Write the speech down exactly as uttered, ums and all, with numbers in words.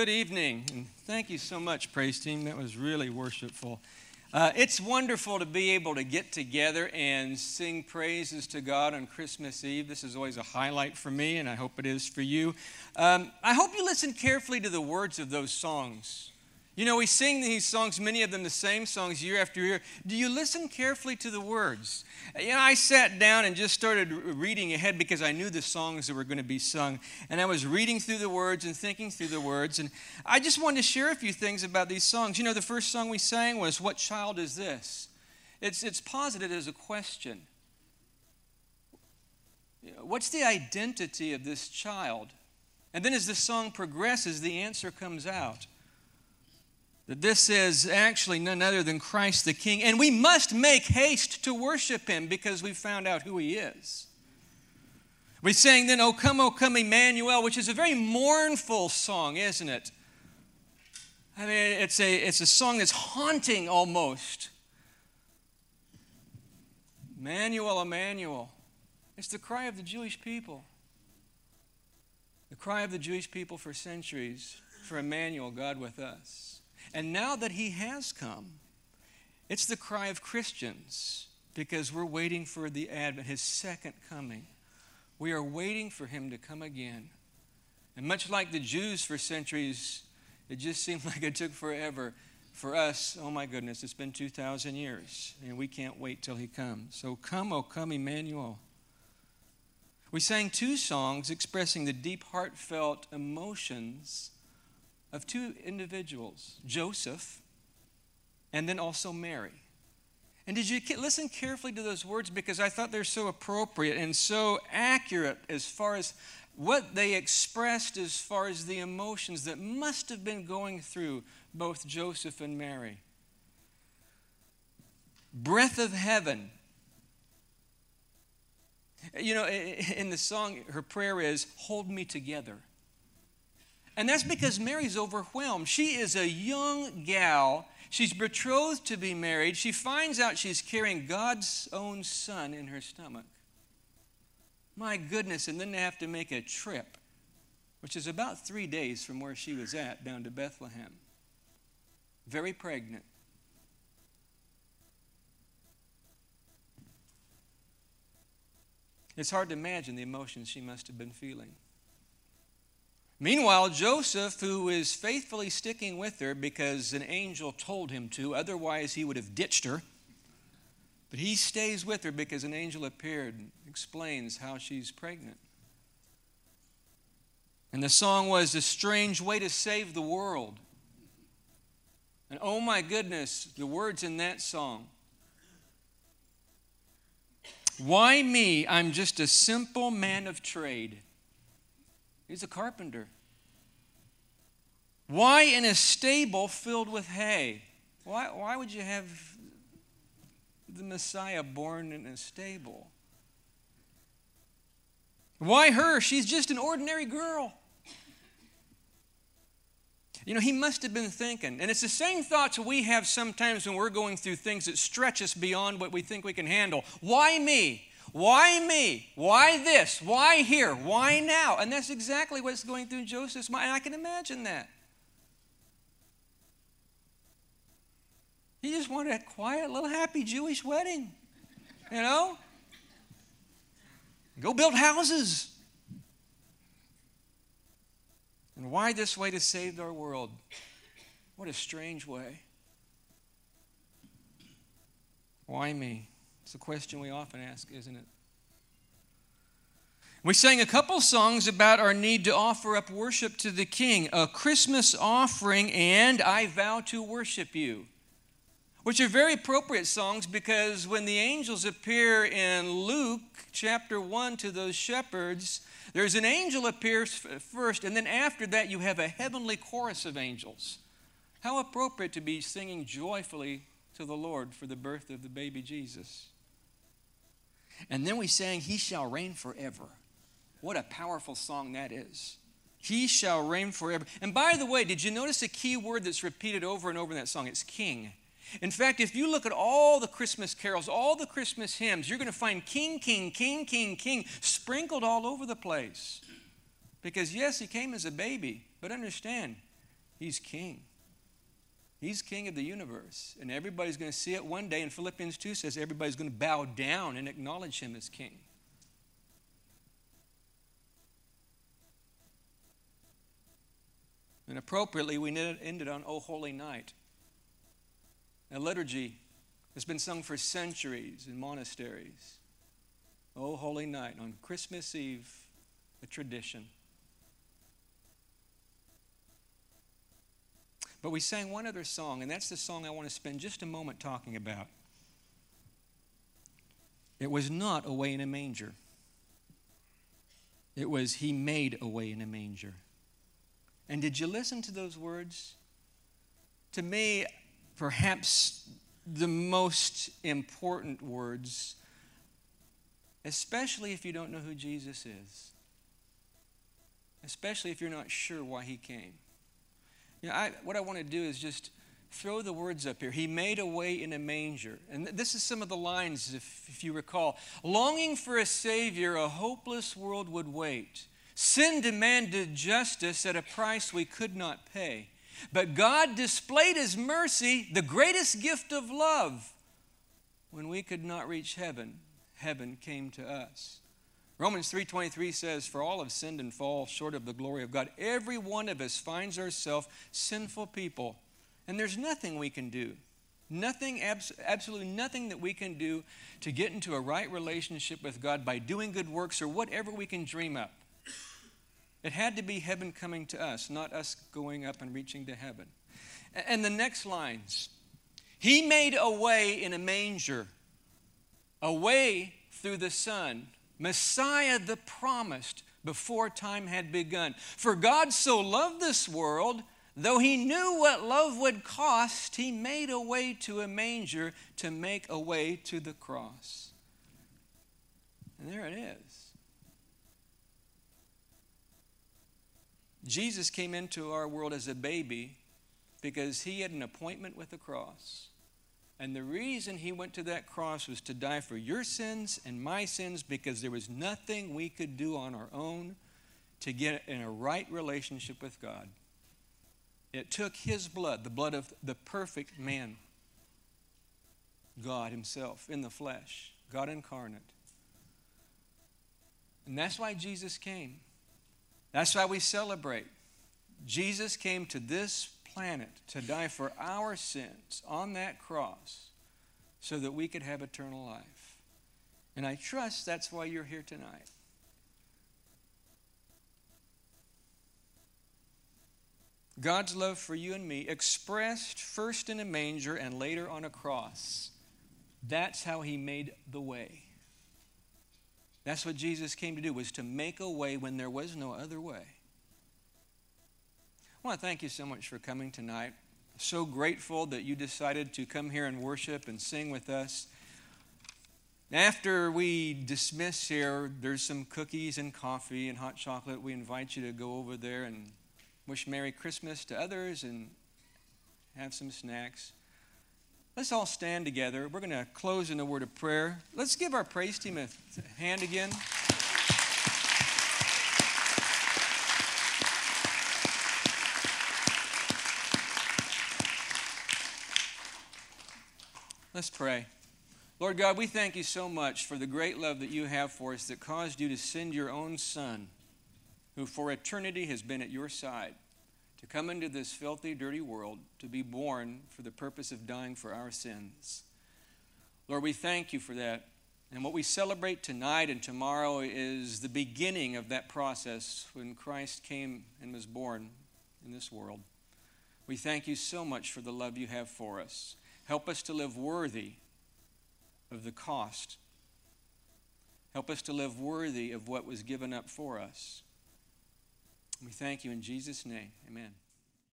Good evening, and thank you so much, praise team. That was really worshipful. Uh, it's wonderful to be able to get together and sing praises to God on Christmas Eve. This is always a highlight for me, and I hope it is for you. Um, I hope you listen carefully to the words of those songs. You know, we sing these songs, many of them the same songs year after year. Do you listen carefully to the words? You know, I sat down and just started reading ahead because I knew the songs that were going to be sung. And I was reading through the words and thinking through the words. And I just wanted to share a few things about these songs. You know, the first song we sang was, "What Child Is This?" It's, it's posited as a question. You know, what's the identity of this child? And then as the song progresses, the answer comes out. That this is actually none other than Christ the King. And we must make haste to worship Him because we found out who He is. We sang then, "O come, O come, Emmanuel," which is a very mournful song, isn't it? I mean, it's a, it's a song that's haunting almost. Emmanuel, Emmanuel. It's the cry of the Jewish people. The cry of the Jewish people for centuries, for Emmanuel, God with us. And now that He has come, it's the cry of Christians because we're waiting for the advent, His second coming. We are waiting for Him to come again. And much like the Jews for centuries, it just seemed like it took forever. For us, oh my goodness, it's been two thousand years, and we can't wait till He comes. So come, oh come, Emmanuel. We sang two songs expressing the deep, heartfelt emotions of two individuals, Joseph and then also Mary. And did you listen carefully to those words? Because I thought they're so appropriate and so accurate as far as what they expressed as far as the emotions that must have been going through both Joseph and Mary. Breath of heaven. You know, in the song, her prayer is, "Hold me together." And that's because Mary's overwhelmed. She is a young gal. She's betrothed to be married. She finds out she's carrying God's own son in her stomach. My goodness, and then they have to make a trip, which is about three days from where she was at, down to Bethlehem. Very pregnant. It's hard to imagine the emotions she must have been feeling. Meanwhile, Joseph, who is faithfully sticking with her because an angel told him to, otherwise he would have ditched her. But he stays with her because an angel appeared and explains how she's pregnant. And the song was "A Strange Way to Save the World." And oh my goodness, the words in that song. "Why me? I'm just a simple man of trade." He's a carpenter. "Why in a stable filled with hay?" Why, why would you have the Messiah born in a stable? Why her? She's just an ordinary girl. You know, he must have been thinking, and it's the same thoughts we have sometimes when we're going through things that stretch us beyond what we think we can handle. Why me? Why me? Why this? Why here? Why now? And that's exactly what's going through Joseph's mind. And I can imagine that. He just wanted a quiet, little happy Jewish wedding. You know? Go build houses. And why this way to save our world? What a strange way. Why me? It's a question we often ask, isn't it? We sang a couple songs about our need to offer up worship to the King, a Christmas offering, and "I Vow to Worship You," which are very appropriate songs because when the angels appear in Luke chapter one to those shepherds, there's an angel appears first, and then after that you have a heavenly chorus of angels. How appropriate to be singing joyfully to the Lord for the birth of the baby Jesus. And then we sang, "He Shall Reign Forever." What a powerful song that is. He shall reign forever. And by the way, did you notice a key word that's repeated over and over in that song? It's King. In fact, if you look at all the Christmas carols, all the Christmas hymns, you're going to find King, King, King, King, King sprinkled all over the place. Because yes, He came as a baby, but understand, He's king. He's king of the universe. And everybody's going to see it one day. And Philippians two says everybody's going to bow down and acknowledge him as king. And appropriately, we ended on O Holy Night. A liturgy that's been sung for centuries in monasteries. O Holy Night, on Christmas Eve, a tradition. But we sang one other song, and that's the song I want to spend just a moment talking about. It was not Away in a Manger. It was He Made a Way in a Manger. And did you listen to those words? To me, perhaps the most important words, especially if you don't know who Jesus is, especially if you're not sure why he came. You know, I, what I want to do is just throw the words up here. He made a way in a manger. And this is some of the lines, if, if you recall. Longing for a Savior, a hopeless world would wait. Sin demanded justice at a price we could not pay. But God displayed his mercy, the greatest gift of love. When we could not reach heaven, heaven came to us. Romans three twenty-three says, for all have sinned and fall short of the glory of God. Every one of us finds ourselves sinful people. And there's nothing we can do. Nothing, abs- absolutely nothing that we can do to get into a right relationship with God by doing good works or whatever we can dream up. It had to be heaven coming to us, not us going up and reaching to heaven. And the next lines, he made a way in a manger, a way through the sun, Messiah the promised before time had begun. For God so loved this world, though he knew what love would cost, he made a way to a manger to make a way to the cross. And there it is. Jesus came into our world as a baby because he had an appointment with the cross. And the reason he went to that cross was to die for your sins and my sins, because there was nothing we could do on our own to get in a right relationship with God. It took his blood, the blood of the perfect man, God himself in the flesh, God incarnate. And that's why Jesus came. That's why we celebrate. Jesus came to this planet to die for our sins on that cross so that we could have eternal life. And I trust that's why you're here tonight. God's love for you and me, expressed first in a manger and later on a cross. That's how he made the way. That's what Jesus came to do, was to make a way when there was no other way. I want to thank you so much for coming tonight. So grateful that you decided to come here and worship and sing with us. After we dismiss here, there's some cookies and coffee and hot chocolate. We invite you to go over there and wish Merry Christmas to others and have some snacks. Let's all stand together. We're going to close in a word of prayer. Let's give our praise team a hand again. Let's pray. Lord God, we thank you so much for the great love that you have for us, that caused you to send your own Son, who for eternity has been at your side, to come into this filthy, dirty world, to be born for the purpose of dying for our sins. Lord, we thank you for that. And what we celebrate tonight and tomorrow is the beginning of that process when Christ came and was born in this world. We thank you so much for the love you have for us. Help us to live worthy of the cost. Help us to live worthy of what was given up for us. We thank you in Jesus' name. Amen.